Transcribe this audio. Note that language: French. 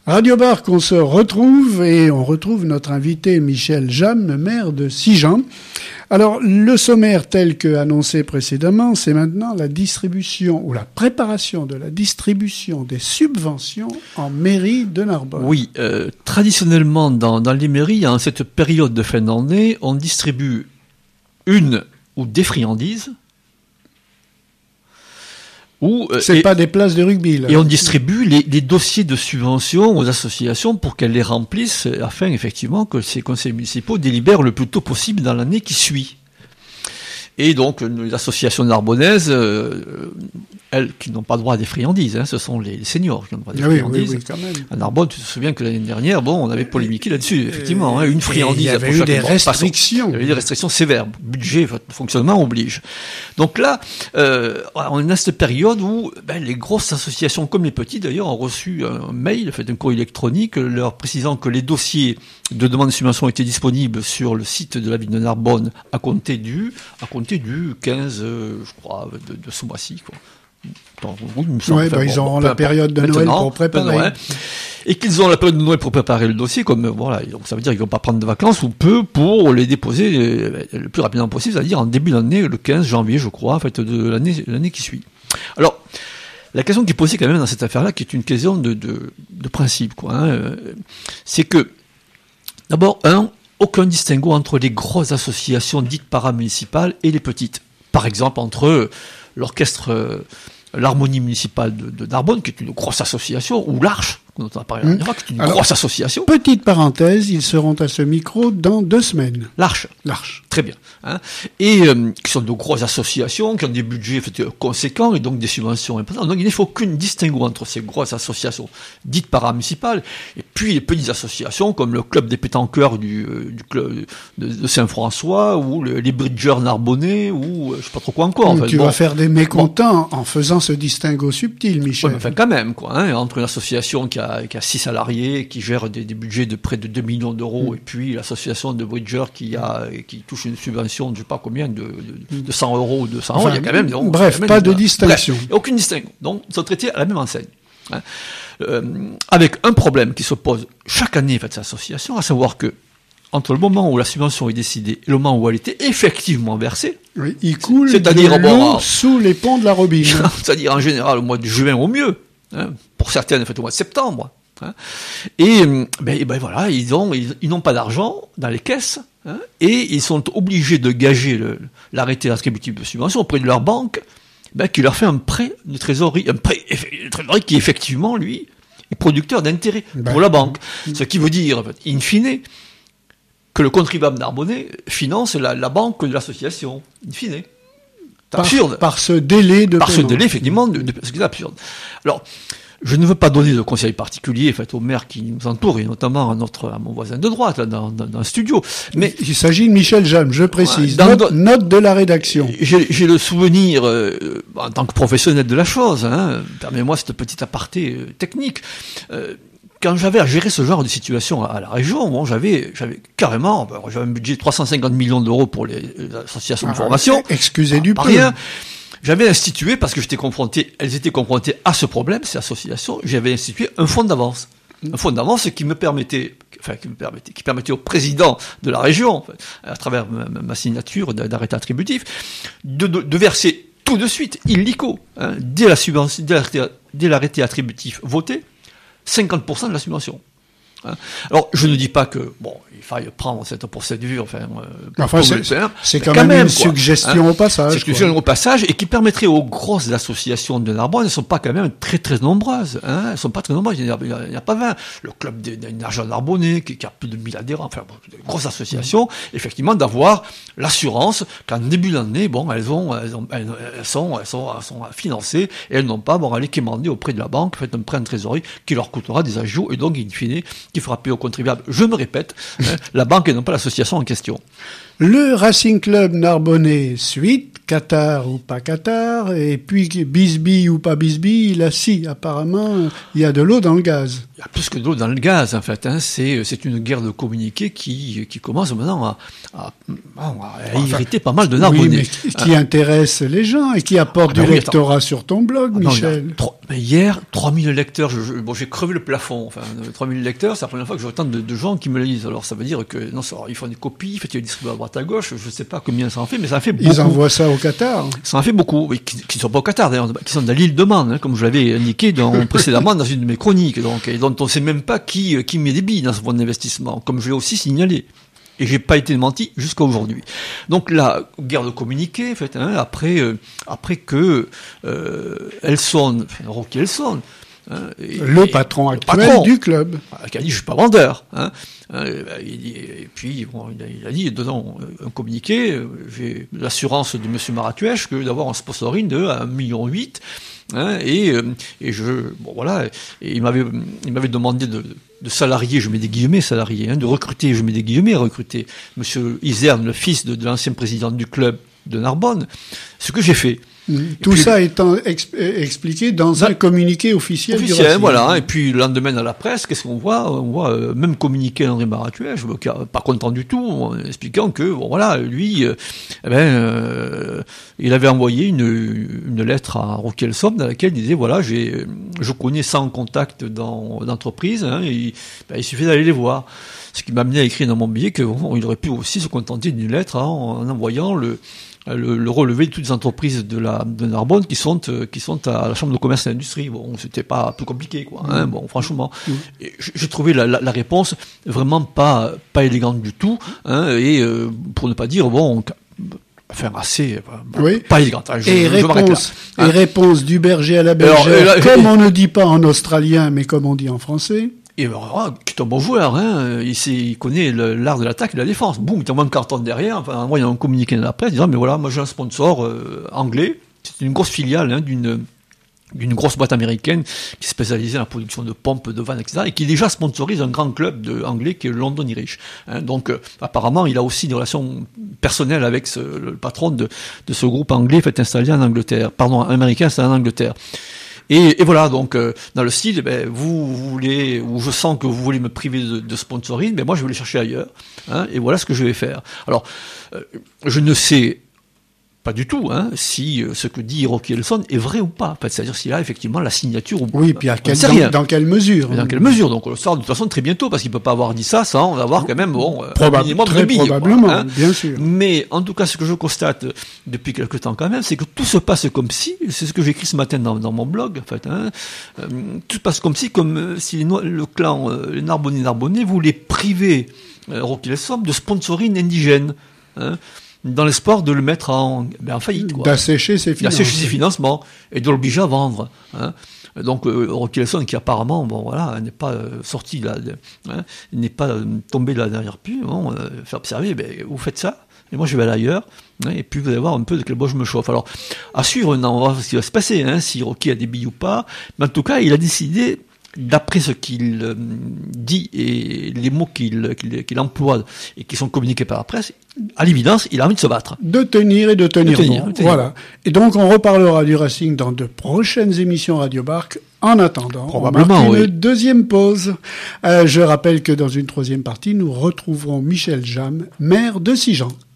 Radio Barque, on se retrouve et on retrouve notre invité Michel Jamme, maire de Sigean. Alors, le sommaire tel que annoncé précédemment, c'est maintenant la distribution ou la préparation de la distribution des subventions en mairie de Narbonne. Oui, traditionnellement dans les mairies, en cette période de fin d'année, on distribue une ou des friandises. C'est pas des places de rugby, là. Et on distribue les dossiers de subvention aux associations pour qu'elles les remplissent afin, effectivement, que ces conseils municipaux délibèrent le plus tôt possible dans l'année qui suit. Et donc, les associations narbonnaises, elles, qui n'ont pas droit à des friandises, ce sont les seniors qui ont droit à des friandises. Oui, quand même. À Narbonne, tu te souviens que l'année dernière, on avait polémiqué là-dessus, effectivement, une friandise. Il y avait eu des restrictions. Il y avait des restrictions sévères. Budget, fonctionnement oblige. Donc là, on est dans cette période où les grosses associations, comme les petites d'ailleurs, ont reçu un mail, un courrier électronique, leur précisant que les dossiers de demande de subvention étaient disponibles sur le site de la ville de Narbonne à compter du 15, je crois, de ce mois-ci, quoi. Ils auront la période de Noël pour préparer. Et qu'ils ont la période de Noël pour préparer le dossier, donc ça veut dire qu'ils vont pas prendre de vacances ou peu pour les déposer le plus rapidement possible, c'est-à-dire en début d'année, le 15 janvier, je crois, de l'année qui suit. Alors, la question qui est posée quand même dans cette affaire-là, qui est une question de principe, c'est que, d'abord, aucun distinguo entre les grosses associations dites paramunicipales et les petites. Par exemple, entre l'orchestre l'Harmonie municipale de Narbonne, qui est une grosse association, ou l'Arche, dont on a parlé la dernière fois, qui est une grosse association. Petite parenthèse, ils seront à ce micro dans 2 semaines. L'Arche. Très bien. Et qui sont de grosses associations, qui ont des budgets conséquents et donc des subventions importantes. Donc il ne faut aucune distinguo entre ces grosses associations dites paramunicipales et puis les petites associations comme le club des pétanqueurs du club de Saint-François ou les bridgeurs narbonnais ou je sais pas trop quoi encore. Tu vas faire des mécontents en faisant ce distinguo subtil, Michel. Ouais, quand même, entre une association qui a 6 salariés, qui gère des budgets de près de 2 millions d'euros, et puis l'association de bridgeurs qui touche une subvention de je sais pas combien, de 100 euros ou 200 euros, il y a quand même... pas de distinction. Bref, aucune distinction. Donc, ils sont traités à la même enseigne. Avec un problème qui se pose chaque année, cette association, à savoir que, entre le moment où la subvention est décidée et le moment où elle était effectivement versée, il coule de l'eau sous les ponts de la Robine. C'est-à-dire en général au mois de juin au mieux, pour certaines au mois de septembre. Et voilà, ils n'ont pas d'argent dans les caisses, et ils sont obligés de gager l'arrêté attributif de subvention auprès de leur banque, qui leur fait un prêt de trésorerie, qui effectivement, lui, est producteur d'intérêts pour la banque. Ce qui veut dire, in fine, que le contribuable narbonnais finance la banque de l'association, in fine. C'est absurde. Par ce délai de paiement. Par ce délai, effectivement, ce qui est absurde. Alors, je ne veux pas donner de conseils particuliers aux maires qui nous entourent, et notamment à mon voisin de droite, là, dans le studio. Mais il s'agit de Michel Jamme, je précise. Note de la rédaction. J'ai le souvenir, en tant que professionnel de la chose, permets-moi cette petite aparté technique, quand j'avais à gérer ce genre de situation à la région, j'avais carrément, j'avais un budget de 350 millions d'euros pour les associations de formation. Excusez du peu. Rien. J'avais institué, parce que elles étaient confrontées à ce problème, ces associations, j'avais institué un fonds d'avance. Un fonds d'avance qui permettait au président de la région, à travers ma signature d'arrêté attributif, de verser tout de suite, illico, dès l'arrêté attributif voté, 50% de la subvention. Alors, je ne dis pas que, il faille prendre cette procédure, c'est quand même une suggestion au passage. C'est une suggestion au passage, et qui permettrait aux grosses associations de Narbonne, elles ne sont pas quand même très très nombreuses, elles ne sont pas très nombreuses, il n'y a pas 20. Le club d'énergie narbonnais, qui a plus de 1000 adhérents, des grosses associations, effectivement, d'avoir l'assurance qu'en début d'année, elles sont financées, et elles n'ont pas, à les quémander auprès de la banque, un prêt en trésorerie qui leur coûtera des ajouts, et donc, in fine, qui fera payer aux contribuables. Je me répète, la banque et non pas l'association en question. Le Racing Club Narbonnais suite Qatar ou pas Qatar, et puis Bisbee ou pas Bisbee, là si, apparemment, il y a de l'eau dans le gaz. Il y a plus que de l'eau dans le gaz, en fait. C'est une guerre de communiqué qui commence maintenant à irriter pas mal de Narbonnais. Oui, mais qui intéresse les gens et qui apporte du lectorat sur ton blog, Michel. Hier, 3000 lecteurs, j'ai crevé le plafond. Enfin, 3000 lecteurs, c'est la première fois que je vois tant de gens qui me le lisent. Alors ça veut dire que, non, ils font des copies, ils distribuent à droite à gauche, je sais pas combien ça en fait, mais ça en fait beaucoup. Ils envoient ça au Qatar. Ça en fait beaucoup, oui, qui ne sont pas au Qatar d'ailleurs, qui sont dans l'île de Man, comme je l'avais indiqué précédemment dans une de mes chroniques, et dont on ne sait même pas qui met des billes dans ce fonds d'investissement, comme je l'ai aussi signalé. Et j'ai pas été menti jusqu'à aujourd'hui. Donc la guerre de communiqué, en fait, après que Rocky Elson, le patron actuel du club, qui a dit je suis pas vendeur, et puis bon, il a dit donnant un communiqué, j'ai l'assurance de monsieur Maratuèche que d'avoir un sponsoring de 1,8 million, et il m'avait demandé de salarier, je mets des guillemets salarié, de recruter, je mets des guillemets recruter monsieur Iserne, le fils de l'ancien président du club de Narbonne, ce que j'ai fait. Tout ça étant expliqué dans un communiqué officiel du Racing. Voilà. Et puis, le lendemain à la presse, qu'est-ce qu'on voit? On voit même communiquer Henri Maratuèche, pas content du tout, en expliquant que, lui, il avait envoyé une lettre à Rocky Elson dans laquelle il disait, je connais 100 contacts dans l'entreprise, il suffit d'aller les voir. Ce qui m'a amené à écrire dans mon billet qu'il aurait pu aussi se contenter d'une lettre en envoyant le relevé de toutes les entreprises de Narbonne qui sont à la Chambre de commerce et d'industrie. Bon, c'était pas plus compliqué, quoi. Franchement. Et j'ai trouvé la réponse vraiment pas élégante du tout, et pour ne pas dire pas élégante. Réponse du berger à la bergère, comme on ne dit pas en australien, mais comme on dit en français. Et qui est un bon joueur, il connaît l'art de l'attaque et de la défense. Boum, il t'envoie un carton derrière, il y a un communiqué dans la presse disant, mais voilà, moi j'ai un sponsor anglais, c'est une grosse filiale d'une grosse boîte américaine qui est spécialisée dans la production de pompes, de vannes, etc., et qui déjà sponsorise un grand club anglais qui est le London Irish. Donc apparemment, il a aussi des relations personnelles avec le patron de ce groupe anglais installé en Angleterre, américain installé en Angleterre. Et voilà, donc dans le style, vous voulez, ou je sens que vous voulez me priver de sponsoring, mais moi je vais les chercher ailleurs, et voilà ce que je vais faire. Alors, je ne sais pas du tout si ce que dit Rocky Elson est vrai ou pas. C'est-à-dire s'il a effectivement la signature ou pas. Oui, puis dans quelle mesure. Dans quelle mesure. Donc on le saura de toute façon très bientôt, parce qu'il peut pas avoir dit ça sans avoir quand même un minimum de billes. Probablement, bien sûr. Mais en tout cas, ce que je constate depuis quelque temps quand même, c'est que tout se passe comme si, c'est ce que j'ai écrit ce matin dans mon blog, en fait, tout se passe comme si le clan, les Narbonnais voulait priver Rocky Elson de sponsoring indigène, dans l'espoir de le mettre en faillite, quoi. D'assécher ses financements et de l'obliger à vendre. Donc Rocky Elson, qui apparemment n'est pas sorti là, n'est pas tombé là derrière pu, fait observer, vous faites ça et moi je vais aller ailleurs, et puis vous allez voir un peu de quel bois je me chauffe. Alors à suivre, on va voir ce qui va se passer, si Rocky a des billes ou pas, mais en tout cas il a décidé, d'après ce qu'il dit et les mots qu'il emploie et qui sont communiqués par la presse, à l'évidence, il a envie de se battre. De tenir bon. Voilà. Et donc, on reparlera du Racing dans de prochaines émissions Radio Barque. En attendant, probablement, on marque une deuxième pause. Je rappelle que dans une troisième partie, nous retrouverons Michel Jamm, maire de Sigean.